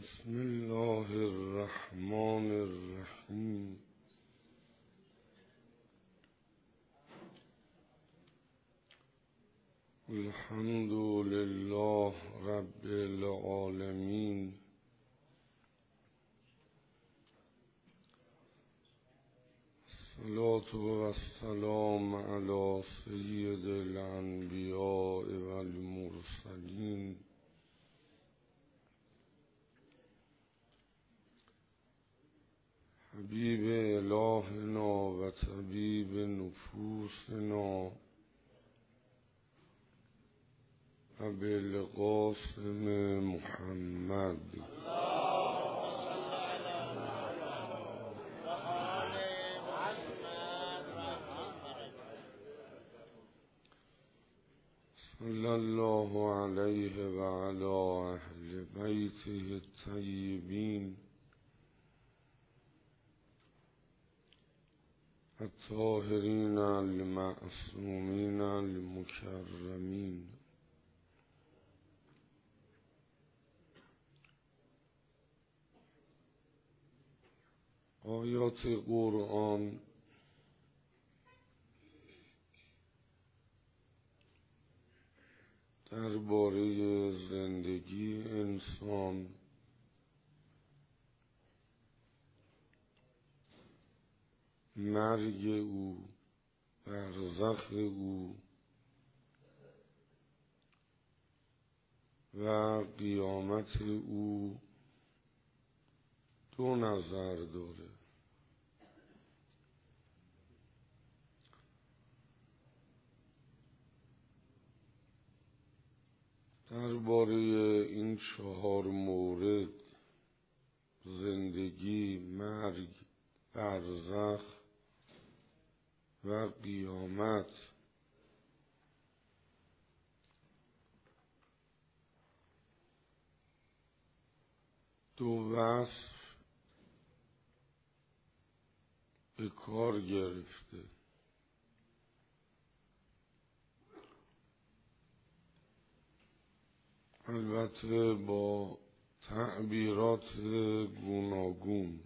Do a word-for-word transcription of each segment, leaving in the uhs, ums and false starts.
بسم الله الرحمن الرحیم. الحمد لله رب العالمین. الصلاة والسلام علی سید الانبیاء والمرسلین حبیب الهنا و طبیب نفوسنا ابوالقاسم محمد صلی الله علیه و علی اهل بیته الطیبین الطاهرین المعصومین المکرمین. آیات قرآن درباره زندگی انسان، مرگ او، برزخ او و قیامت او دو نظر داره. درباره این چهار مورد، زندگی، مرگ، برزخ و قیامت، دو وصف به کار گرفته. البته با تعبیرات گوناگون.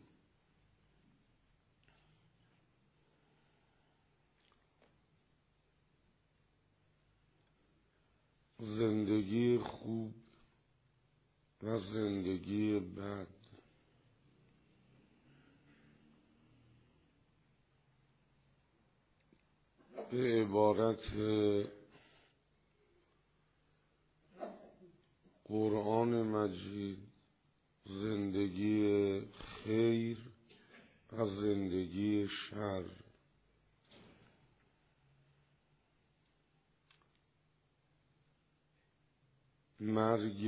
زندگی خوب و زندگی بد، به عبارت قرآن مجید، زندگی خیر و زندگی شر. مرگ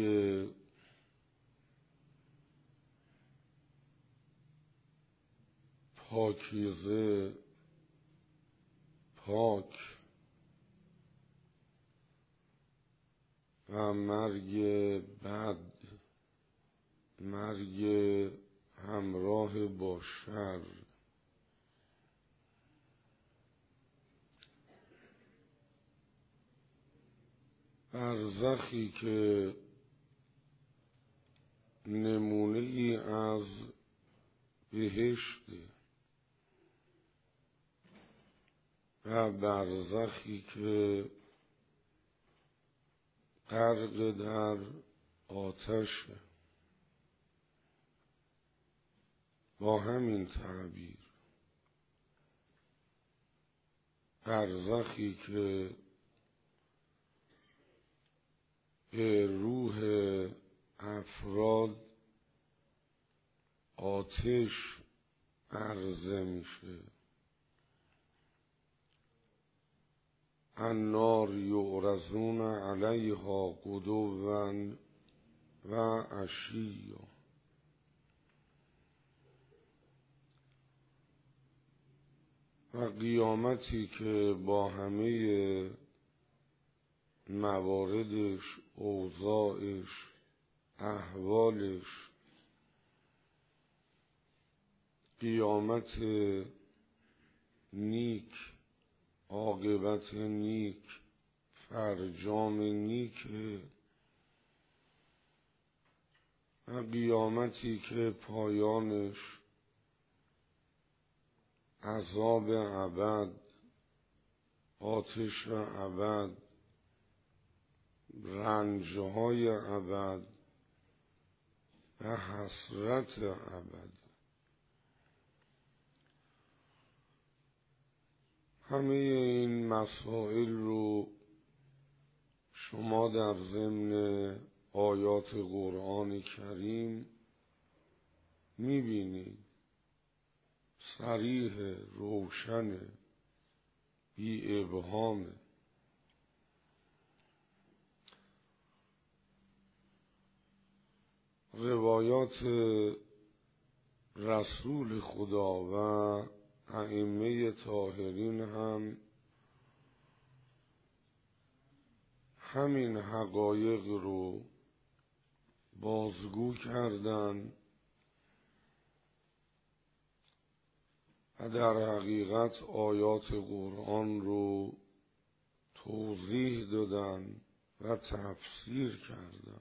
پاکیزه، پاک و مرگ بد، مرگ همراه با شر. برزخی که نمونه ای از بهشته و برزخی که غرق در آتشه. با همین تعبیر، برزخی که به روح افراد آتش عرضه میشه. النار یعرضون علیها غدوا و عشیا. و قیامتی که با همه مواردش، اوضاعش، احوالش، قیامت نیک، عاقبت نیک، فرجام نیک، و قیامتی که پایانش عذاب ابد، آتش ابد، رنجهای ابد و حسرت ابد. همه این مسائل رو شما در ضمن آیات قرآن کریم میبینید، صریح، روشن، بی ابهام. روایات رسول خدا و ائمه طاهرین هم همین حقایق رو بازگو کردن و در حقیقت آیات قرآن رو توضیح دادن و تفسیر کردن.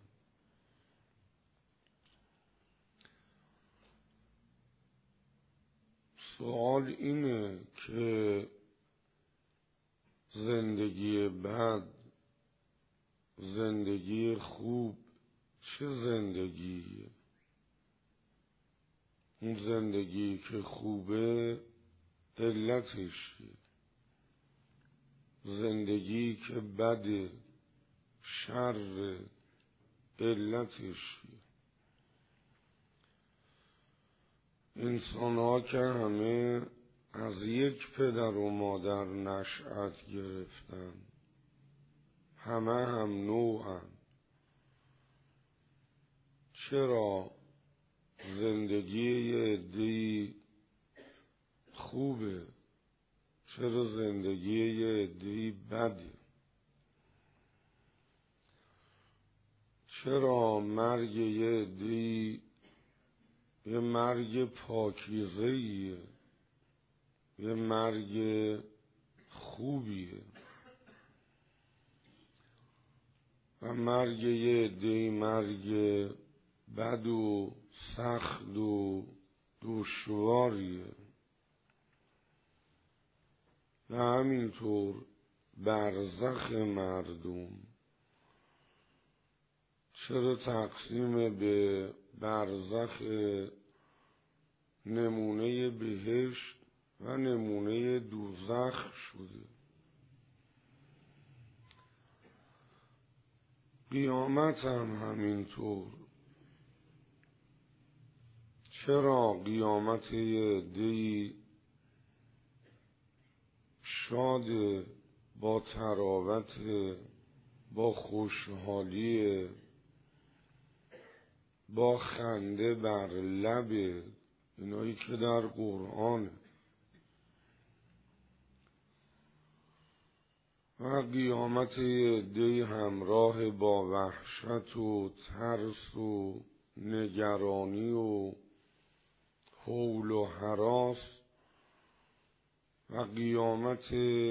سوال اینه که زندگی بد، زندگی خوب چه زندگیه؟ اون زندگی که خوبه علتش چیه؟ زندگی که بده، شر، علتش چیه؟ انسان ها که همه از یک پدر و مادر نشأت گرفتن، همه هم نوعن، چرا زندگی یه عده‌ای خوبه، چرا زندگی یه عده‌ای بده؟ چرا مرگ یه عده‌ای یه مرگ پاکیزه‌ایه، یه مرگ خوبیه و مرگ یه عده‌ای مرگ بد و سخت و دشواریه؟ و همینطور برزخ مردم چرا تقسیم به برزخ نمونه بهشت و نمونه دوزخ شده؟ قیامت هم همینطور، چرا قیامت یه عده‌ای شاد، با تراوت، با خوشحالی، با خنده بر لب، اینایی که در قرآن، و قیامت یه عده‌ای همراه با وحشت و ترس و نگرانی و هول و هراس، و قیامت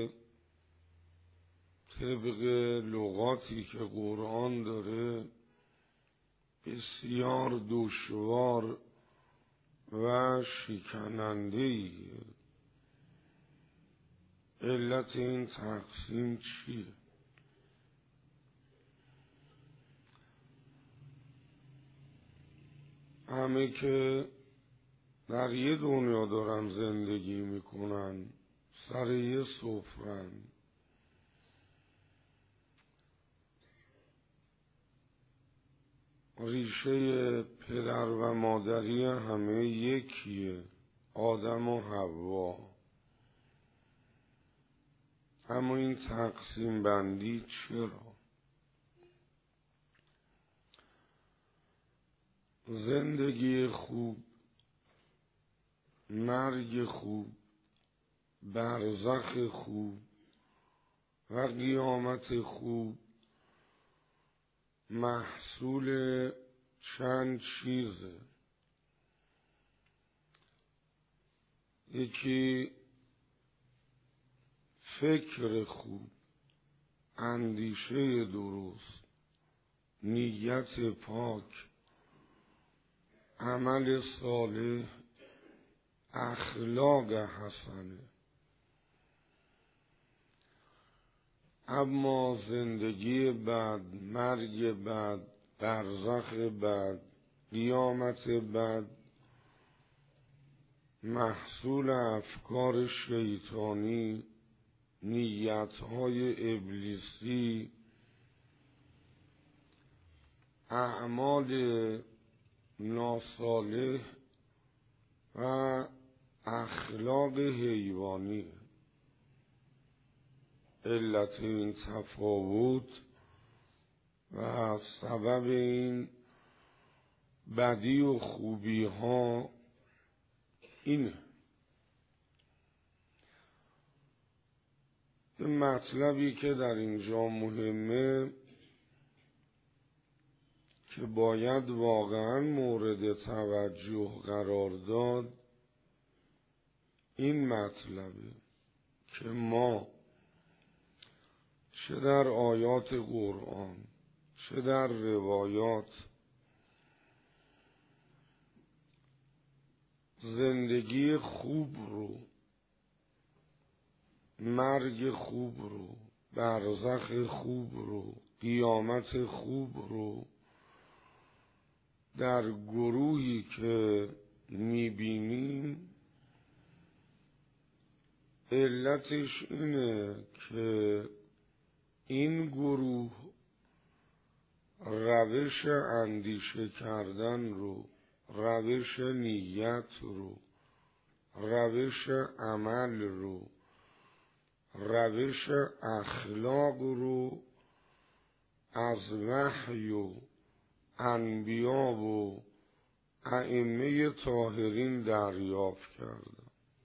طبق لغاتی که قرآن داره بسیار دشوار و شکننده‌ایه. علت این تقسیم چیه؟ همه که در یه دنیا دارن زندگی میکنن، سر یه سفرن، ریشه پدر و مادری همه یکیه، آدم و حوا. اما این تقسیم بندی چرا؟ زندگی خوب، مرگ خوب، برزخ خوب و قیامت خوب محصول چند چیزه. یکی فکر خوب، اندیشه درست، نیت پاک عمل صالح، اخلاق حسنه. اما زندگی بعد، مرگ بعد، برزخ بعد، قیامت بعد محصول افکار شیطانی، نیتهای ابلیسی، اعمال ناصالح و اخلاق حیوانی. علت این تفاوت و سبب این بدی و خوبی ها اینه. این مطلبی که در اینجا مهمه که باید واقعا مورد توجه قرار داد این مطلبه که ما چه در آیات قرآن چه در روایات زندگی خوب رو، مرگ خوب رو، برزخ خوب رو، قیامت خوب رو در گروهی که میبینیم علتش اینه که این گروه روش اندیشه کردن رو، روش نیت رو، روش عمل رو، روش اخلاق رو از وحی و انبیا و ائمه طاهرین دریافت کردن.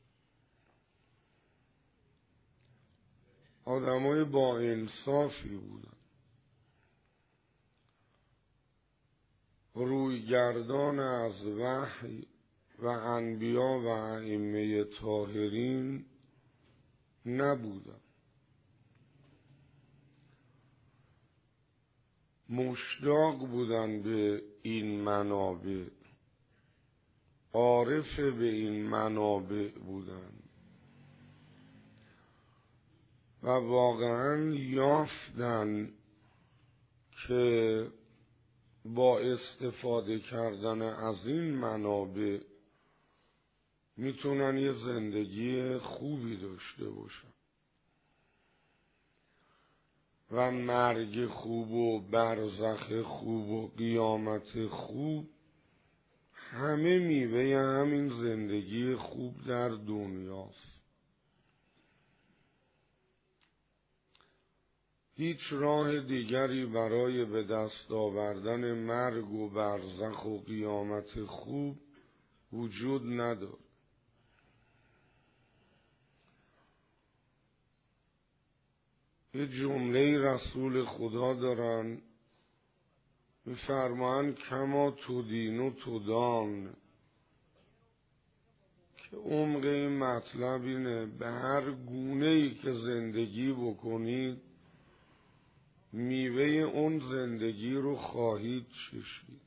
آدمای با انصافی بودن، رویگردان از وحی و انبیا و ائمه طاهرین نبودن، مشتاق بودن به این منابع، عارف به این منابع بودن و واقعا یافتن که با استفاده کردن از این منابع میتونن یه زندگی خوبی داشته باشن و مرگ خوب و برزخ خوب و قیامت خوب همه میوه همین زندگی خوب در دنیاست. هیچ راه دیگری برای به دست آوردن مرگ و برزخ و قیامت خوب وجود نداره. یه جمله رسول خدا دارن میفرمایند کما تدین و تدان، که عمق این مطلب اینه به هر گونه‌ای که زندگی بکنید میوه اون زندگی رو خواهید چشید.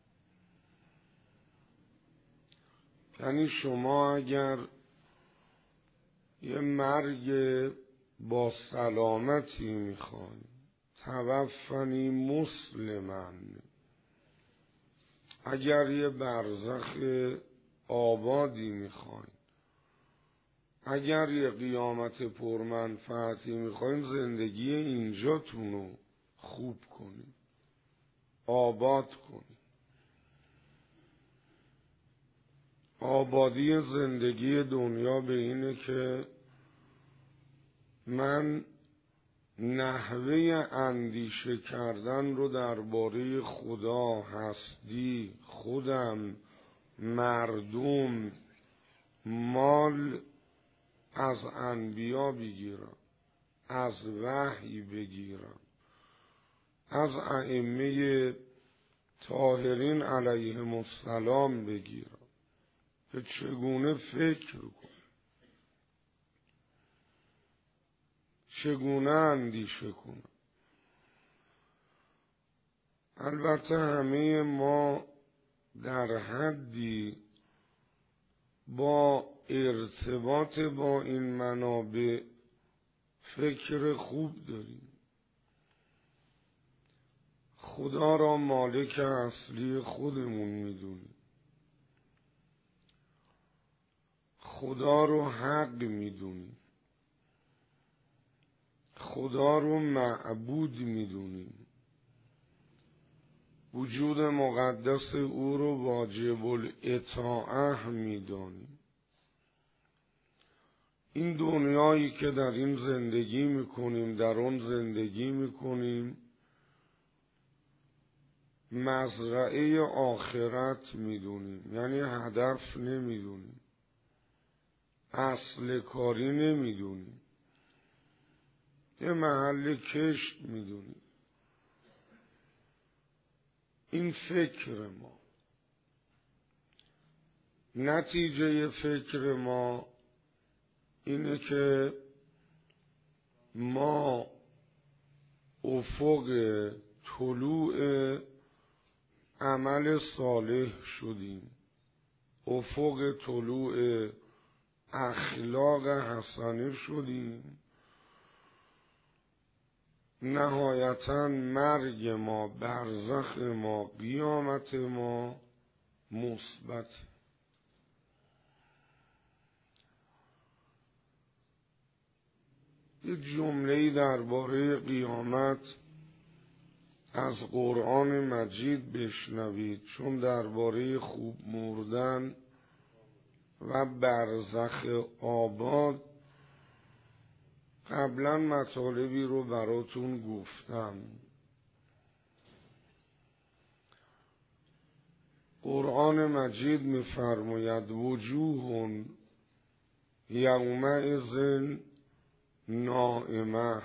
یعنی شما اگر یه مرگ با سلامتی میخواین، توفنی مسلمن، اگر یه برزخ آبادی میخواین، اگر یه قیامت پرمنفعتی میخواین، زندگی اینجاتون رو خوب کنید، آباد کنید. آبادی زندگی دنیا به اینه که من نحوه اندیشه کردن رو درباره خدا، هستی، خودم، مردم، مال از انبیا بگیرم، از وحی بگیرم، از ائمه طاهرین علیهم السلام بگیرم که چگونه فکر کنم، چگونه اندیشه کنم. البته همه ما در حدی با ارتباط با این منابع فکر خوب داریم. خدا را مالک اصلی خودمون میدونیم. خدا رو حق میدونیم. خدا رو معبود میدونیم. وجود مقدس او رو واجب الاطاعه میدانیم. این دنیایی که در این زندگی میکنیم، در اون زندگی میکنیم، مزرعه آخرت میدونیم، یعنی هدف نمیدونیم، اصل کاری نمیدونیم، یه محل کشت میدونیم. این فکر ما، نتیجه فکر ما اینه که ما افق طلوع عمل صالح شدیم، افق طلوع اخلاق حسنه شدیم. نهایتاً مرگ ما، برزخ ما، قیامت ما مثبت. یه جمله‌ای درباره قیامت از قرآن مجید بشنوید، چون درباره خوب مردن و برزخ آباد قبلا مطالبی رو براتون گفتم. قرآن مجید می‌فرماید وجوه یومئذ نائمه،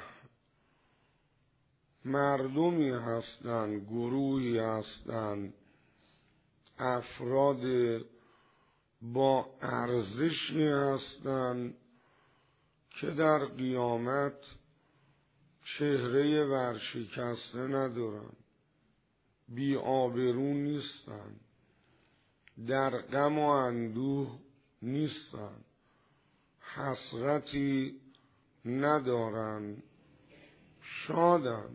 مردمی هستند، گروهی هستند، افراد با ارزشی هستند که در قیامت چهره ورشکسته ندارن، بی آبرو نیستن، در غم و اندوه نیستن، حسرتی ندارن، شادن،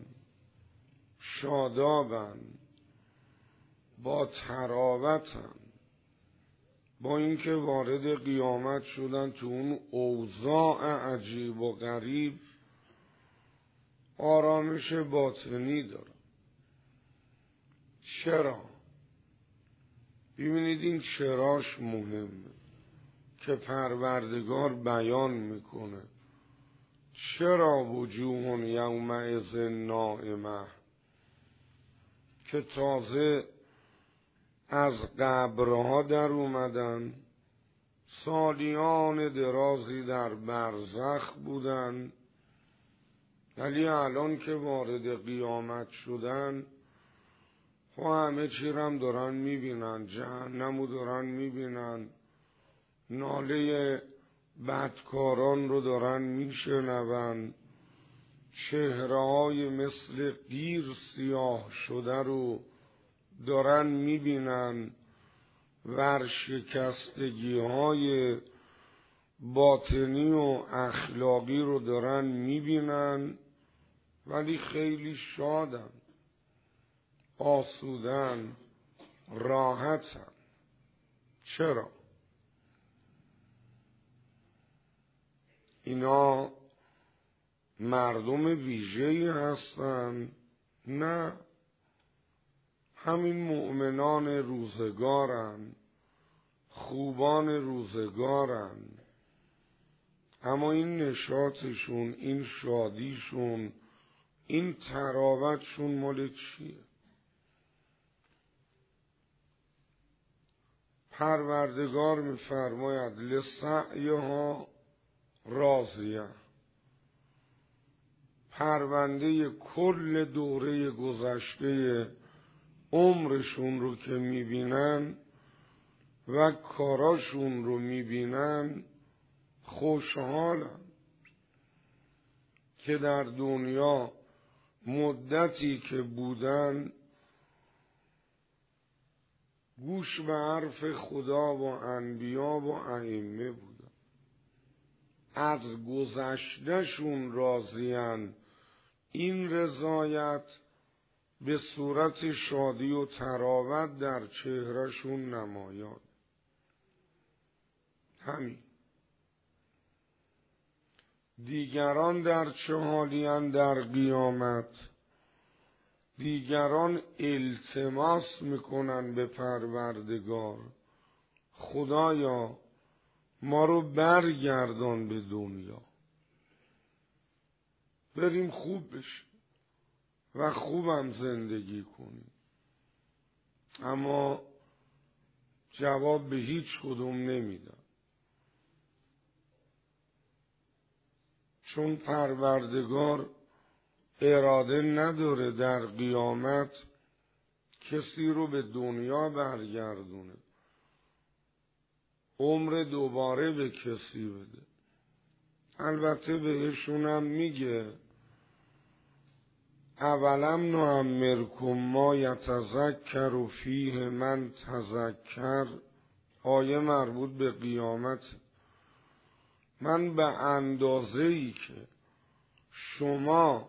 شادابن، با تراوتن. با اینکه وارد قیامت شدن تو اون اوضاع عجیب و غریب، آرامش باطنی دارن. چرا؟ ببینید این چراش مهمه که پروردگار بیان میکنه. چرا وجوه یومئذ نائمه، که تازه از قبرها در اومدن، سالیان درازی در برزخ بودن، ولی الان که وارد قیامت شدن خب همه چی هم دارن میبینن، جهنمو دارن میبینن، ناله بدکاران رو دارن میشنون، چهره های مثل قیر سیاه شده رو دارن میبینن، ورشکستگی های باطنی و اخلاقی رو دارن میبینن، ولی خیلی شادن، آسودن، راحتن. چرا؟ اینا مردم ویژه‌ای هستن؟ نه، همین مؤمنان روزگارن، خوبان روزگارن. اما این نشاطشون، این شادیشون، این تراوتشون مال چیه؟ پروردگار می‌فرماید لسعیها راضیه، پرونده کل دوره گذشته عمرشون رو که میبینن و کاراشون رو میبینن خوشحالن که در دنیا مدتی که بودن گوش به حرف خدا و انبیا و ائمه بودن، از گذشتهشون راضیان. این رضایت به صورت شادی و تراوت در چهرهشون نمایان. همین. دیگران در چه حالین در قیامت؟ دیگران التماس میکنن به پروردگار، خدایا ما رو برگردان به دنیا، بریم خوب بشیم و خوبم زندگی کنیم. اما جواب به هیچ کدوم نمیدن، چون پروردگار اراده نداره در قیامت کسی رو به دنیا برگردونه، عمر دوباره به کسی بده. البته بهشونم میگه اولم نعمرکم ما یتذکر فیه من تذکر. آیه مربوط به قیامت. من به اندازه‌ای که شما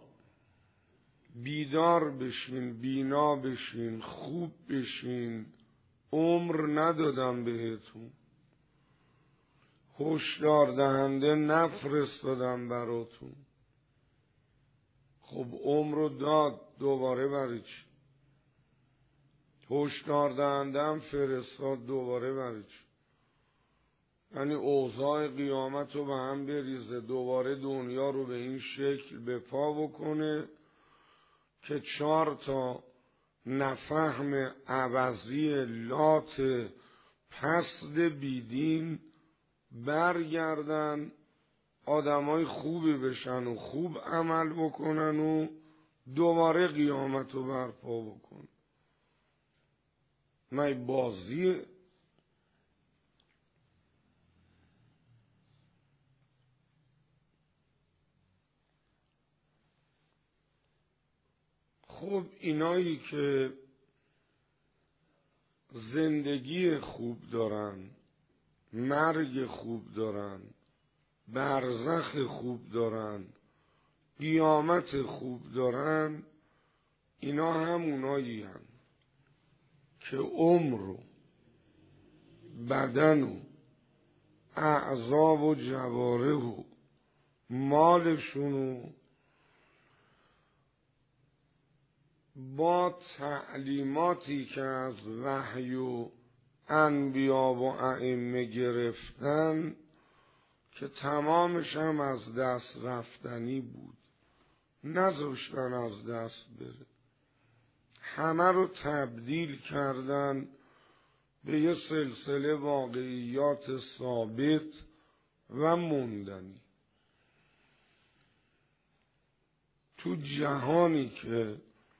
بیدار بشین، بینا بشین، خوب بشین، عمر ندادم بهتون، هشدار دهنده نفرستادم براتون. خب عمر رو داد، دوباره برای چی؟ هشدار دهنده هم فرستاد، دوباره برای چی؟ یعنی اوضاع قیامت رو به هم بریزه، دوباره دنیا رو به این شکل به پا بکنه که چهار تا نفهم عوضی لات پست بیدین برگردن، آدمای خوبی بشن و خوب عمل بکنن و دوباره قیامت رو برپا بکن. نه بازیه. خب اینایی که زندگی خوب دارن، مرگ خوب دارن، برزخ خوب دارن، قیامت خوب دارن، اینا همونایی هن که عمر و بدن و اعضا و جواره و مالشونو با تعلیماتی که از وحی و انبیا و ائمه گرفتن که تمامش هم از دست رفتنی بود، نذاشتن از دست بره، همه رو تبدیل کردن به یه سلسله واقعیات ثابت و موندنی تو جهانی که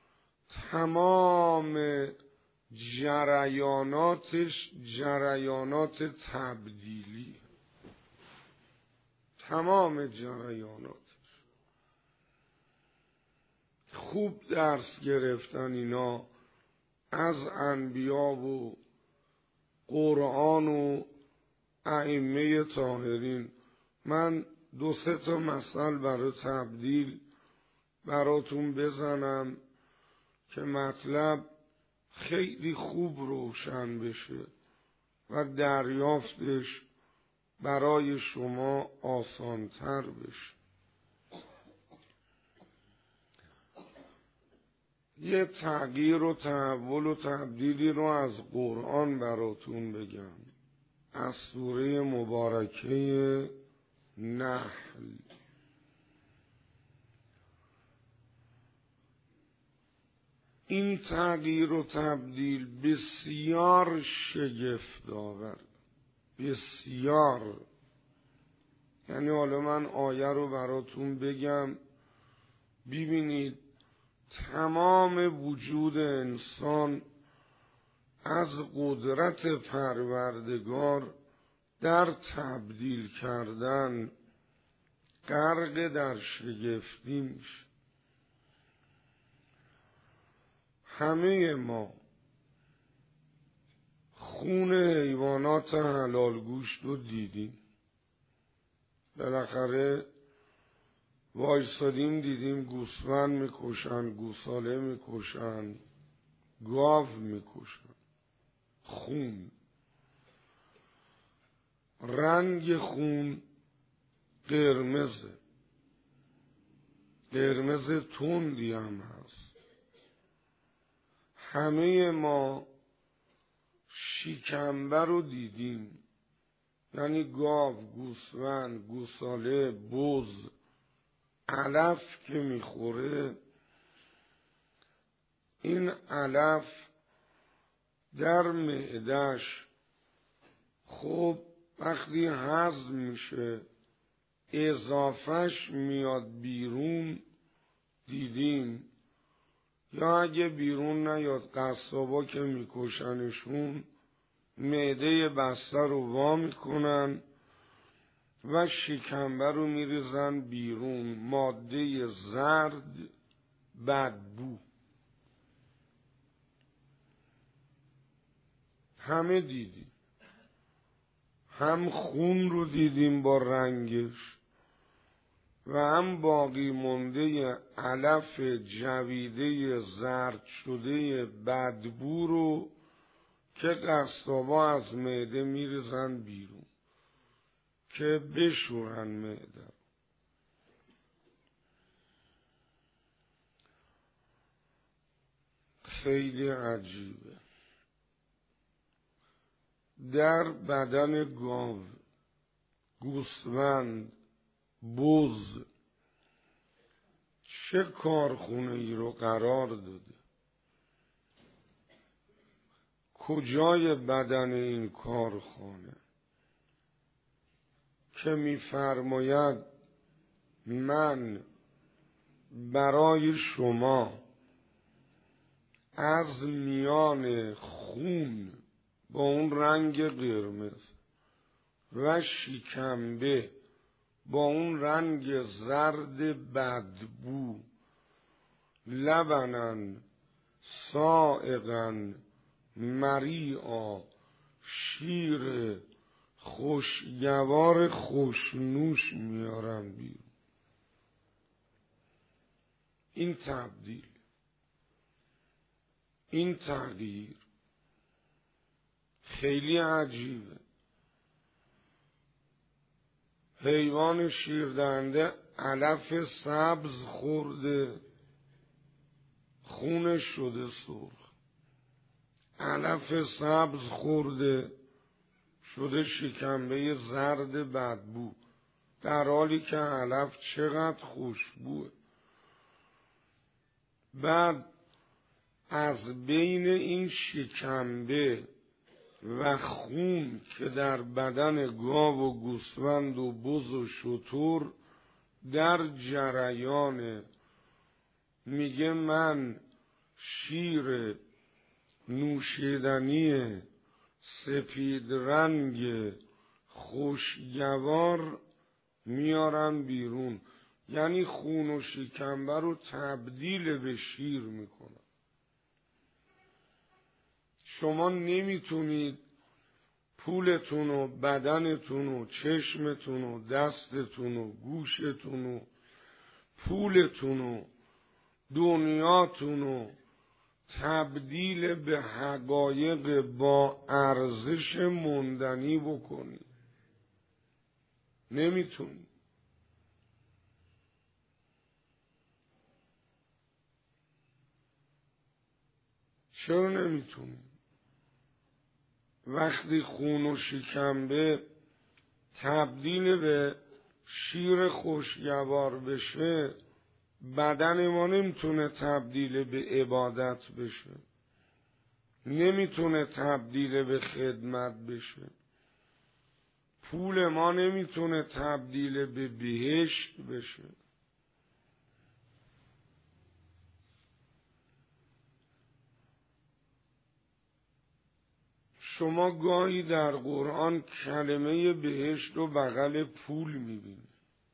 تمام جریاناتش جریانات تبدیلی، تمام جریاناتش. خوب درس گرفتن اینا از انبیا و قرآن و ائمه طاهرین. من دو سه تا مثل برای تبدیل براتون بزنم که مطلب خیلی خوب روشن بشه و دریافتش برای شما آسانتر بشه. یه تغییر و تحول و تبدیلی رو از قرآن براتون بگم، از سوره مبارکه نحل. این تغییر و تبدیل بسیار شگفت‌آور، بسیار. یعنی حالا من آیه رو براتون بگم، ببینید تمام وجود انسان از قدرت پروردگار در تبدیل کردن غرق در شگفتی میشه. همه ما خون حیوانات حلال گوشت رو دیدیم، بالاخره وایسادیم دیدیم گوسفند میکشن، گوساله میکشن، گاو میکشن. خون، رنگ خون قرمزه، قرمز تندی هم هست. همه ما شکمبه رو دیدیم، یعنی گاو، گوسفند، گوساله، بز، علف که میخوره، این علف در معده‌اش خب وقتی هضم میشه اضافهش میاد بیرون، دیدیم. یا اگه بیرون نیاد قصابا که میکشنشون معده بسته رو وا میکنن و شکمبه رو میریزن بیرون، ماده زرد بدبو. همه دیدیم، هم خون رو دیدیم با رنگش و هم باقی مونده علف جویده زرد شده بدبو رو که قصابا از معده میریزن بیرون که بشورن معده. خیلی عجیبه. در بدن گاو، گوسفند، بز چه کارخونه ای رو قرار داده؟ کجای بدن این کارخانه که می‌فرماید من برای شما از میان خون با اون رنگ قرمز و شکمبه با اون رنگ زرد بدبو، لبنن سائغن مریعا، شیر خوشگوار خوشنوش میارم بیرون. این تبدیل، این تغییر خیلی عجیبه. حیوان شیردهنده علف سبز خورده، خونش شده سرخ. علف سبز خورده، شده شکمبه زرد بدبو، در حالی که علف چقدر خوشبوه. بعد از بین این شکمبه و خون که در بدن گاو و گوسفند و بز و شتر در جریان، میگه من شیر نوشیدنی سپید رنگ خوشگوار میارم بیرون، یعنی خون و شکمبه رو تبدیل به شیر میکنم. شما نمیتونید پولتون و بدنتون و چشمتون و دستتون و گوشتون و پولتون و دنیاتون و تبدیل به حقایق با ارزش موندنی بکنید. نمیتونید. چرا نمیتونید؟ وقتی خون و شکمبه تبدیل به شیر خوشگوار بشه، بدن ما نمیتونه تبدیل به عبادت بشه، نمیتونه تبدیل به خدمت بشه، پول ما نمیتونه تبدیل به بهشت بشه. شما گاهی در قرآن کلمه بهشت رو بغل پول میبینید.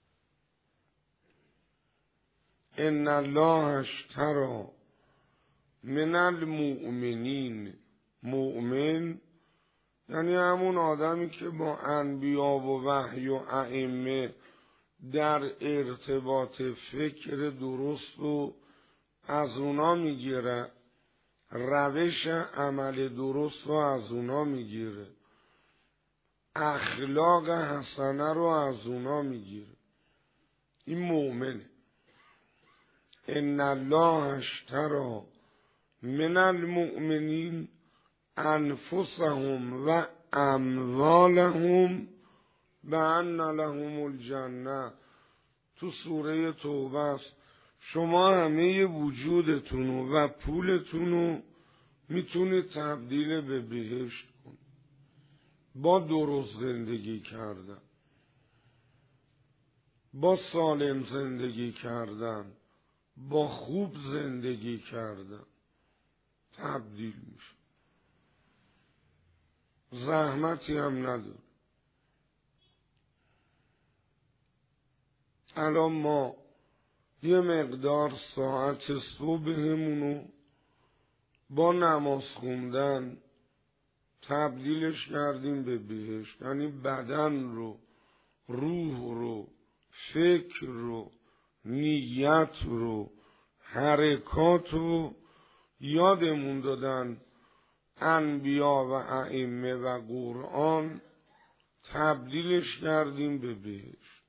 ان الله اشتری من المؤمنین، مؤمن یعنی همون آدمی که با انبیا و وحی و ائمه در ارتباط فکر درست و از اونا میگیره، روش عمل درست رو از اونا میگیره، اخلاق حسنه رو از اونا میگیره، این مؤمنه. ان الله اشتری من المؤمنین انفسهم و اموالهم بأن لهم الجنه. تو سوره توبه است. شما همه وجودتونو و پولتونو میتونید تبدیل به بهشت کنید با درست زندگی کردن، با سالم زندگی کردن، با خوب زندگی کردن تبدیل میشه. زحمتی هم نداره. الان ما یه مقدار ساعت صبحمونو با نماز خوندن تبدیلش کردیم به بهشت. یعنی بدن رو، روح رو، فکر رو، نیت رو، حرکات رو یادمون دادن انبیا و ائمه و قرآن، تبدیلش کردیم به بهشت.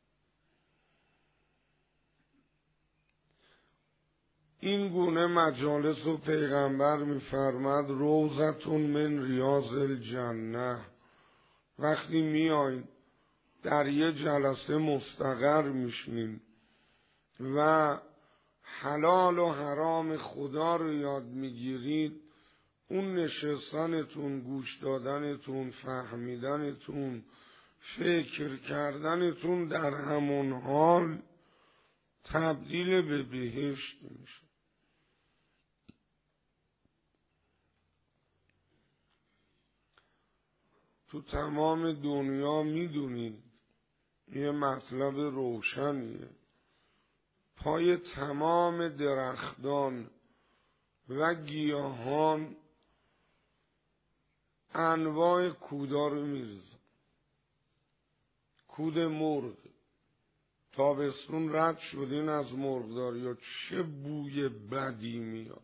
این گونه مجالس و پیغمبر میفرماد روضتون من ریاض الجنه. وقتی میایین در یه جلسه مستقر میشین و حلال و حرام خدا رو یاد میگیرید، اون نشستنتون، گوش دادنتون، فهمیدنتون، فکر کردنتون در همون حال تبدیل به بهشت میشه. تو تمام دنیا میدونید یه مطلب روشنیه، پای تمام درختان و گیاهان انواع کودا رو میریزن. کود مرغ، تابستون رد شدین از مرغداری یا چه بوی بدی میاد.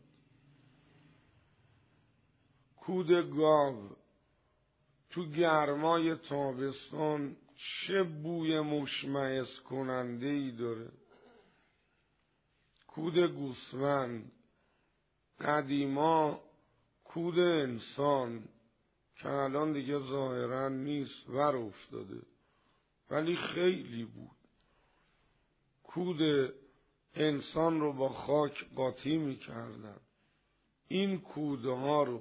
کود گاو، تو گرمای تابستان چه بوی مشمئز کننده ای داره. کود گوسفند، قدیما کود انسان که الان دیگه ظاهرا نیست، ور افتاده، ولی خیلی بود. کود انسان رو با خاک قاطی میکردن. این کوده ها رو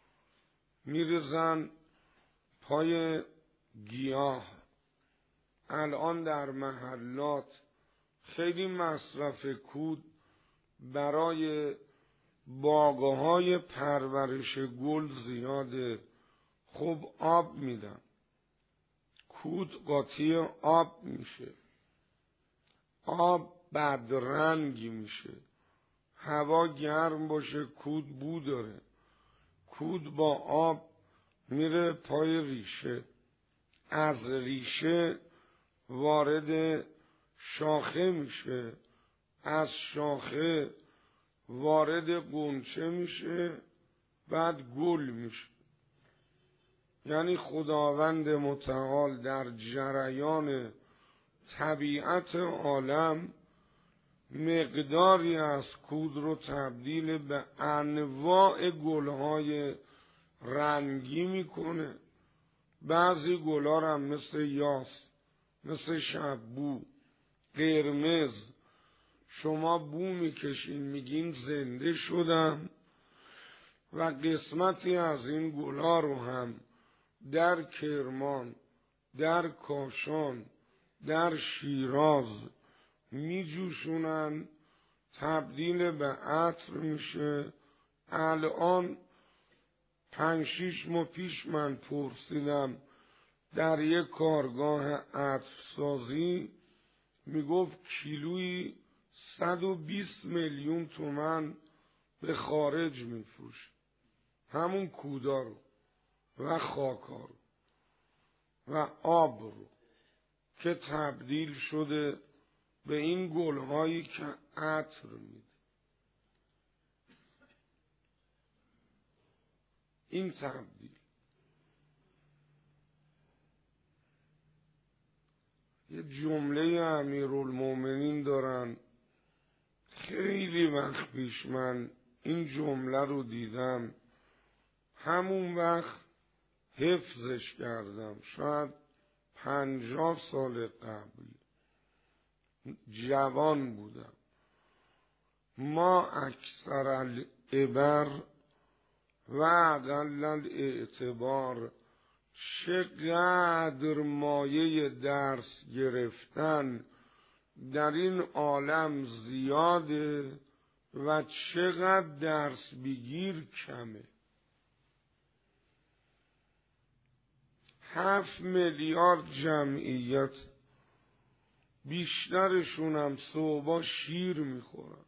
میرزن پای گیاه. الان در محلات خیلی مصرف کود برای باغهای پرورش گل زیاده. خوب آب میدن، کود قاطی آب میشه، آب بدرنگی میشه. هوا گرم باشه کود بو داره. کود با آب میره پای ریشه، از ریشه وارد شاخه میشه، از شاخه وارد غنچه میشه، بعد گل میشه. یعنی خداوند متعال در جریان طبیعت عالم مقداری از کود رو تبدیل به انواع گلهای رنگی میکنه. بعضی گلها هم مثل یاس، مثل شببو، قرمز، شما بو میکشین میگین زنده شدم. و قسمتی از این گلها رو هم در کرمان، در کاشان، در شیراز میجوشونن، تبدیل به عطر میشه. الان پنج شیش ماه پیش من پرسیدم در یک کارگاه عطرسازی، میگفت کیلویی صد و بیست میلیون تومن به خارج میفروشه همون کودا رو و خاکا رو. و آب رو که تبدیل شده به این گلهایی که عطر میده. این تبدیل یه جمله امیرالمومنین دارن، خیلی وقت پیش من این جمله رو دیدم، همون وقت حفظش کردم، شاید پنجاه سال قبل جوان بودم. ما اکثر العبر و اقل الاعتبار، چقدر مایه درس گرفتن در این عالم زیاده و چقدر درس بگیر کمه. هفت میلیارد جمعیت، بیشترشون هم صبح شیر میخورن.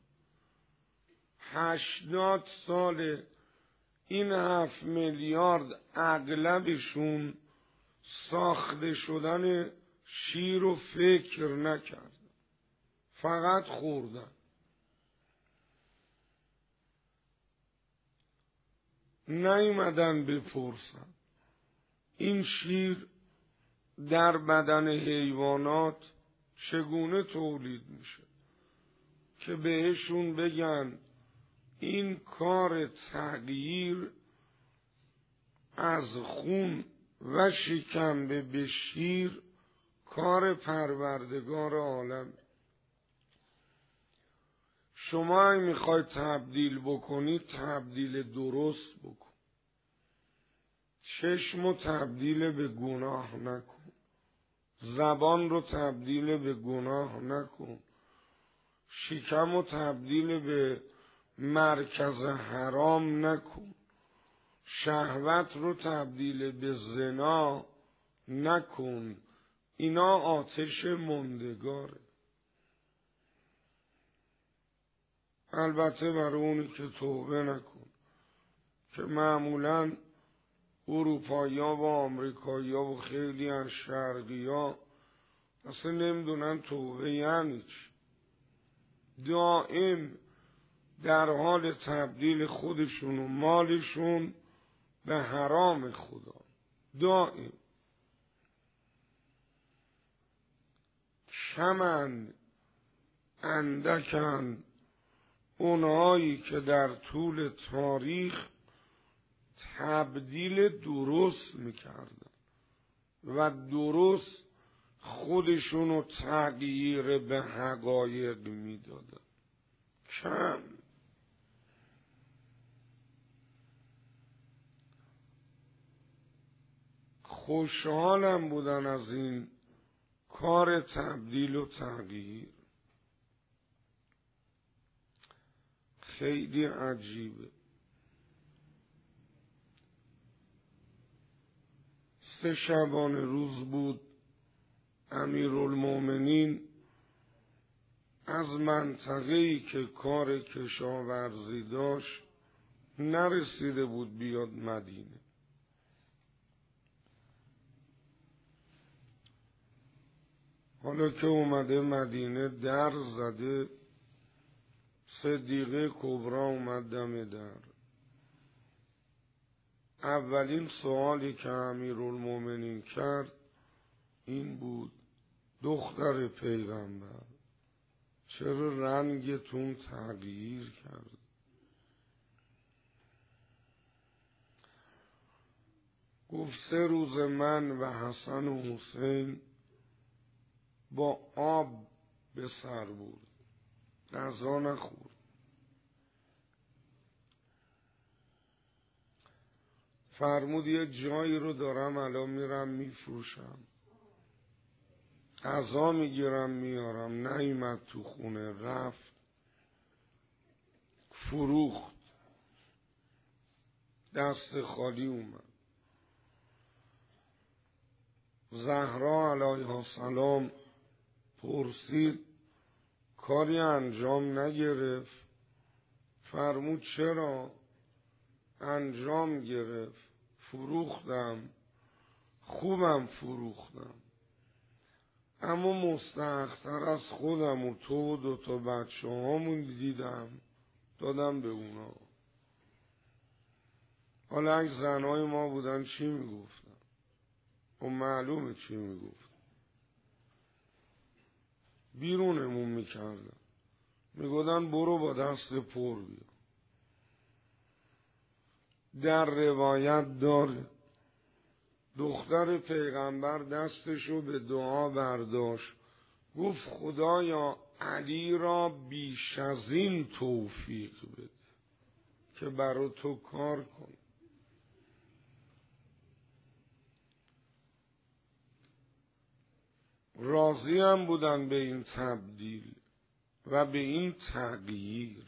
هشتاد سال این هفت میلیارد اغلبشون ساخته شدن شیر رو فکر نکردن، فقط خوردن. نیومدن بپرسن این شیر در بدن حیوانات چگونه تولید میشه، که بهشون بگن این کار تغییر از خون و شکمبه به شیر کار پروردگار عالم. شما اگه میخواید تبدیل بکنید تبدیل درست بکن. چشم رو تبدیل به گناه نکن، زبان رو تبدیل به گناه نکن، شکم رو تبدیل به مرکز حرام نکن، شهوت رو تبدیل به زنا نکن. اینا آتش مندگاره. البته برای اونی که توبه نکن، که معمولاً اروپایی‌ها و آمریکایی‌ها و خیلی از شرقی‌ها اصلا نمیدونن توبه یعنی چی. دائم در حال تبدیل خودشون و مالشون به حرام خدا، دائم. کمن اندکن اونهایی که در طول تاریخ تبدیل درست میکردن و درست خودشونو تغییر به حقایق میدادن. کم. خوشحالم بودن از این کار تبدیل و تغییر. خیلی عجیبه. سه شبانه روز بود امیرالمومنین از منطقه‌ای که کار کشاورزی داشت نرسیده بود بیاد مدینه. حالا که اومده مدینه در زده، صدیقه کبرا اومد دم در. اولین سوالی که امیرالمومنین کرد این بود: دختر پیغمبر، چرا رنگتون تغییر کرد؟ گفت سه روز من و حسن و حسین با آب به سر بود، غذا نخورد. فرمود یه جایی رو دارم الان میرم میفروشم، غذا میگیرم میارم. نیامد تو خونه، رفت فروخت، دست خالی اومد. زهرا علیها السلام پرسید کاری انجام نگرفت؟ فرمود چرا؟ انجام گرفت، فروختم، خوبم فروختم، اما مستحق‌تر از خودم و تو و دوتا بچه هامون دیدم دادم به اونا. حالا اگه زنهای ما بودن چی میگفتن؟ و معلومه چی میگفتن. بیرونمون میکردن، میگفتن برو با دست پر بیا. در روایت داره دختر پیغمبر دستشو به دعا برداشت، گفت خدایا علی را بیش از این توفیق بده که برا تو کار کن. راضی هم بودن به این تبدیل و به این تغییر.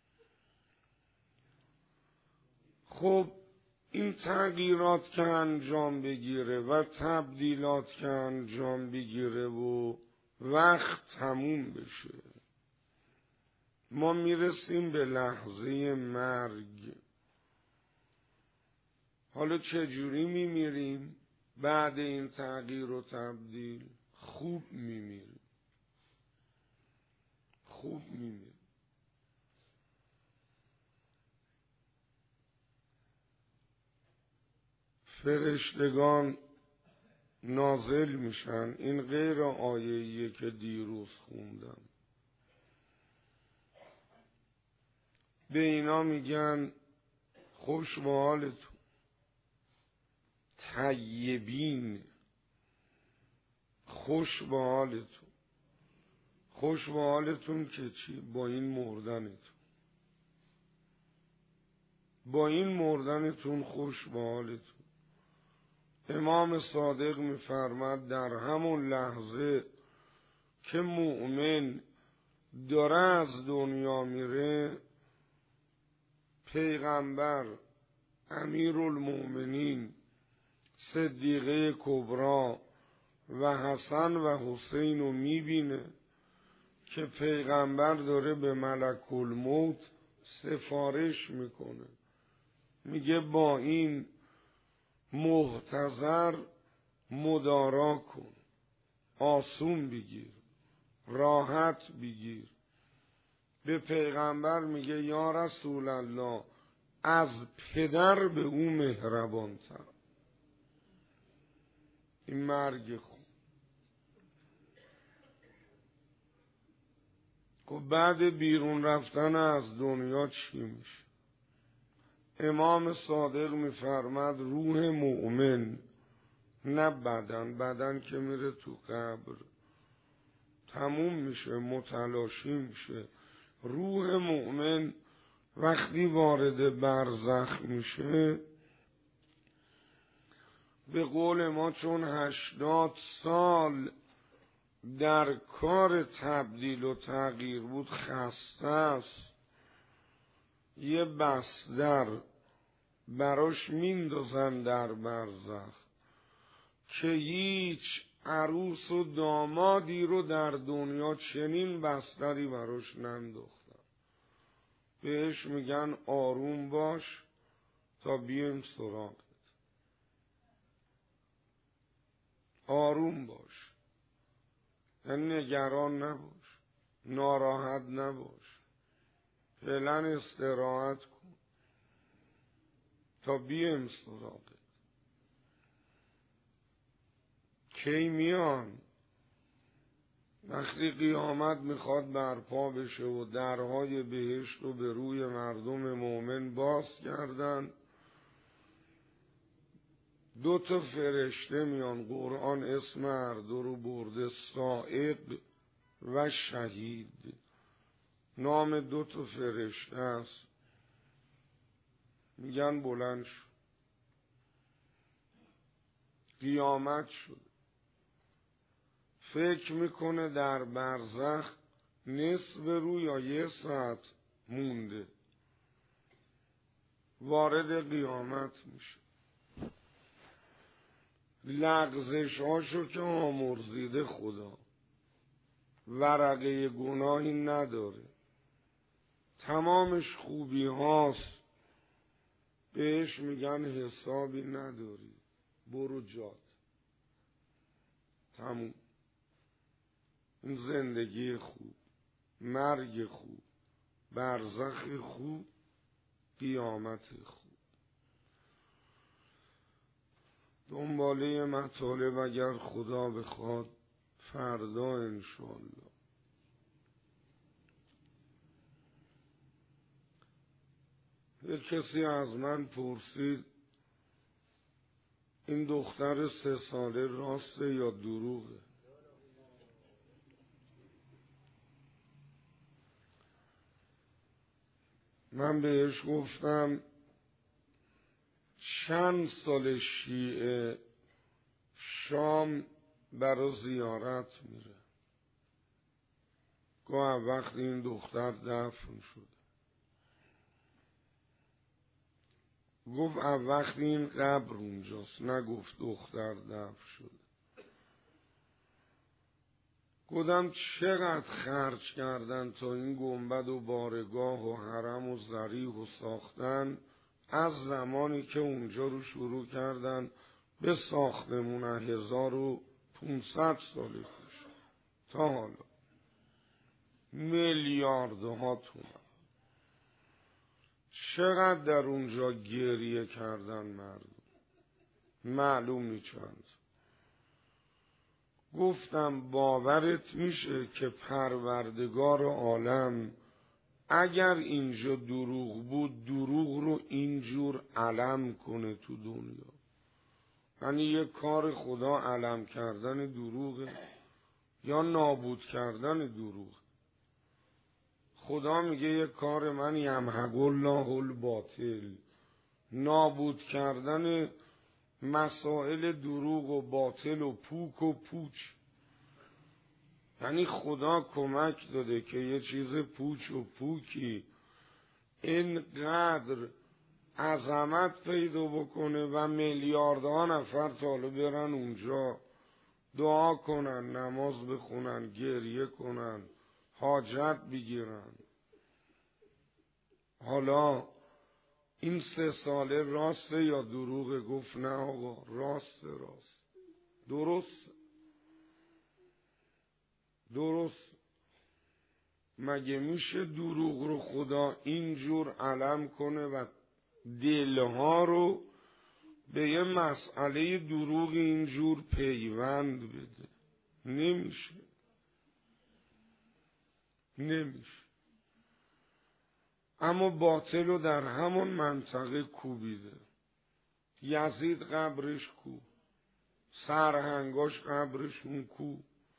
خب این تغییرات که انجام بگیره و تبدیلات که انجام بگیره و وقت تموم بشه، ما میرسیم به لحظه مرگ. حالا چجوری میمیریم؟ بعد این تغییر و تبدیل خوب میمیریم، خوب میمیریم. فرشتگان نازل میشن. این غیر آیه‌ایه که دیروز خوندم. به اینا میگن خوش به حالتون، طیبین، خوش به حالتون. خوش به حالتون که چی؟ با این مردنتون، با این مردنتون خوش به حالتون. امام صادق میفرماد در همون لحظه که مؤمن داره از دنیا میره، پیغمبر امیرالمؤمنین صدیقه کبرا و حسن و حسین رو میبینه که پیغمبر داره به ملک الموت سفارش میکنه، میگه با این محتضر مدارا کن، آسون بگیر، راحت بگیر. به پیغمبر میگه یا رسول الله از پدر به او مهربان تر. این مرگ خوب. خب بعد بیرون رفتن از دنیا چی میشه؟ امام صادق میفرماد روح مؤمن، نه بدن، بدن که میره تو قبر تموم میشه، متلاشی میشه. روح مؤمن وقتی وارد برزخ میشه، به قول ما چون هشتاد سال در کار تبدیل و تغییر بود خسته است، یه بستر براش میندازن در برزخ که هیچ عروس و دامادی رو در دنیا چنین بستری براش ننداختن. بهش میگن آروم باش تا بیم سراغت، آروم باش، یعنی نگران نباش، ناراحت نباش، فعلا استراحت کن تا بیم سراغت. کی میان؟ وقتی قیامت میخواد برپا بشه و درهای بهشت رو به روی مردم مؤمن باز کردن، دو تا فرشته میان. قرآن اسم هر دو رو برده، صاعق و شهید. نام دو تا فرشته است. میگن بلند شد، قیامت شد. فکر میکنه در برزخ نصف رو یا یه ساعت مونده، وارد قیامت میشه. لغزش هاشو که آمرزیده خدا، ورقه گناهی نداره، تمامش خوبی هاست، بهش میگن حسابی نداری، برو جات. تموم. این زندگی خوب، مرگ خوب، برزخ خوب، قیامت خوب. دنباله مطالب اگر خدا بخواد فردا انشاءالله. یک کسی از من پرسید این دختر سه ساله راسته یا دروغه؟ من بهش گفتم چند سال شیعه شام برای زیارت میره. گاه وقتی این دختر دفن شده. گفت وقتی این قبر اونجاست، نگفت دختر دفن شده. گفتم چقدر خرج کردن تا این گنبد و بارگاه و حرم و ضریح و ساختن، از زمانی که اونجا رو شروع کردن به ساختمون هزار و پونصد سال پیش تا حالا میلیاردها تومان. چقدر در اونجا گریه کردن مردم، معلوم چند. گفتم باورت میشه که پروردگار عالم اگر اینجا دروغ بود دروغ رو اینجور علم کنه تو دنیا؟ یعنی یه کار خدا علم کردن دروغه یا نابود کردن دروغ؟ خدا میگه یه کار من یمحق الله الباطل، نابود کردن مسائل دروغ و باطل و پوک و پوچ. یعنی خدا کمک داده که یه چیز پوچ و پوکی اینقدر عظمت پیدا بکنه و میلیاردها نفر تا حالا برن اونجا دعا کنن، نماز بخونن، گریه کنن، حاجت بگیرن. حالا این سه ساله راسته یا دروغه؟ گفت نه آقا راسته، راست درست درست. مگه میشه دروغ رو خدا اینجور علم کنه و دلها رو به یه مسئله دروغ اینجور پیوند بده؟ نمیشه نمیشه. اما باطل رو در همون منطقه کوبیده. یزید قبرش کو، سرهنگاش قبرشون کو،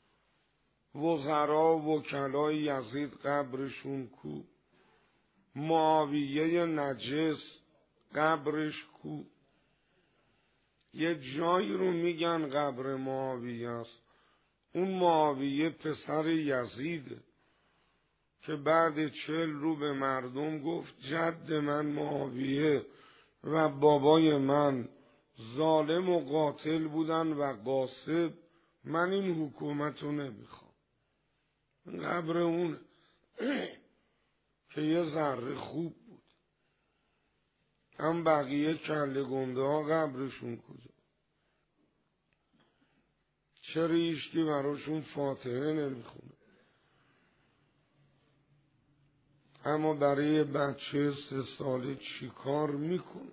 وزرا و وکلای یزید قبرشون کو، معاویه نجس قبرش کو. یه جایی رو میگن قبر معاویه است، اون معاویه پسر یزیده که بعد چل رو به مردم گفت جد من معاویه و بابای من ظالم و قاتل بودن و قاصد، من این حکومت رو نمیخوام. قبر اون که یه ذره خوب بود. هم بقیه کله گنده ها قبرشون کجا؟ چرا هیچکی براشون فاتحه نمیخونه؟ اما برای بچه سه ساله چی کار میکنه؟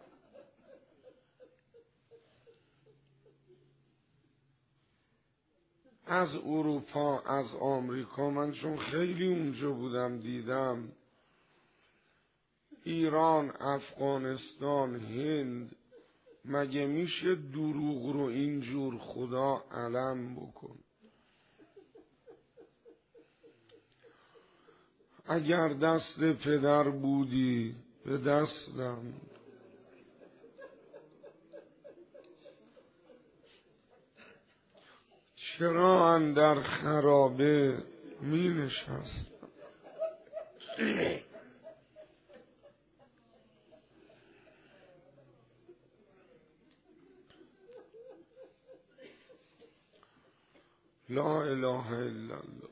از اروپا، از آمریکا، من چون خیلی اونجا بودم دیدم، ایران، افغانستان، هند، مگه میشه دروغ رو اینجور خدا علم بکن؟ اگر دست پدر بودی به دستم، چرا اندر خرابه می نشست؟ لا اله الا الله.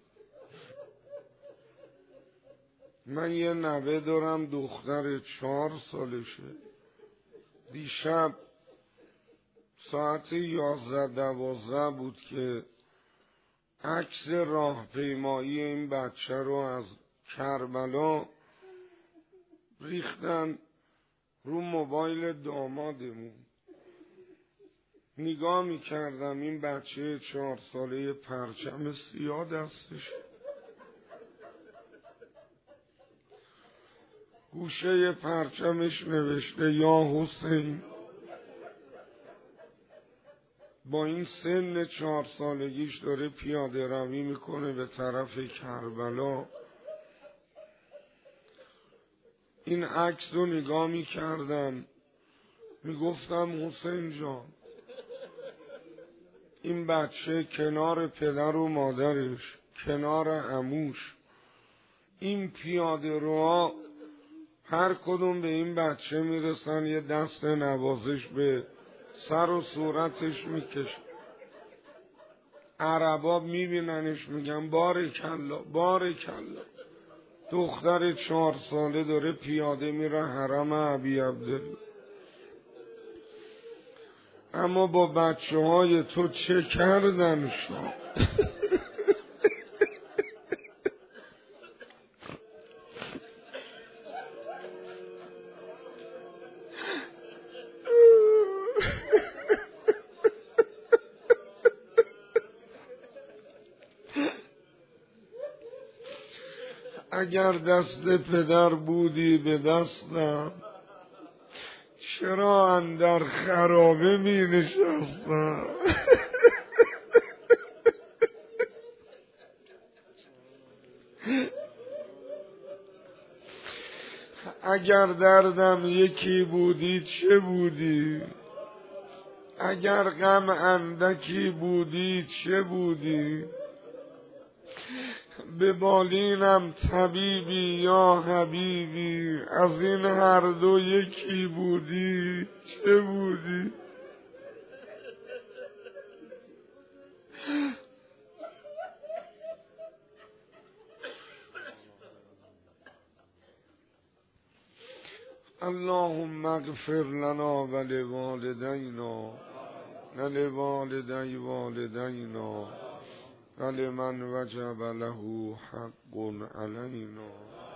من یه نوه دارم دختر چهار سالشه. دیشب ساعت یازده دوازده بود که عکس راهپیمایی این بچه رو از کربلا ریختن رو موبایل دامادمون. نگاه میکردم این بچه چهار ساله پرچم سیاه دستش، گوشه پرچمش نوشته یا حسین. با این سن چهار سالگیش داره پیاده روی میکنه به طرف کربلا. این عکس رو نگاه میکردم میگفتم حسین جان، این بچه کنار پدر و مادرش، کنار عموش، این پیاده روها هر کدوم به این بچه میرسن یه دست نوازش به سر و صورتش میکشه. عربا میبیننش میگن بارکالله بارکالله. دختر چهار ساله داره پیاده میره حرم ابی عبدالله. اما با بچه های تو چه کردن شما؟ اگر دست پدر بودی به دستم، چرا اندر خرابه می نشستم؟ اگر دردم یکی بودی چه بودی؟ اگر غم اندکی بودی چه بودی؟ به بالینم طبیبی یا حبیبی، از این هر دو یکی بودی چه بودی؟ اللهم اغفر لنا ولوالدینا ولوالدی والدینا ولمن وجب له حق علینا.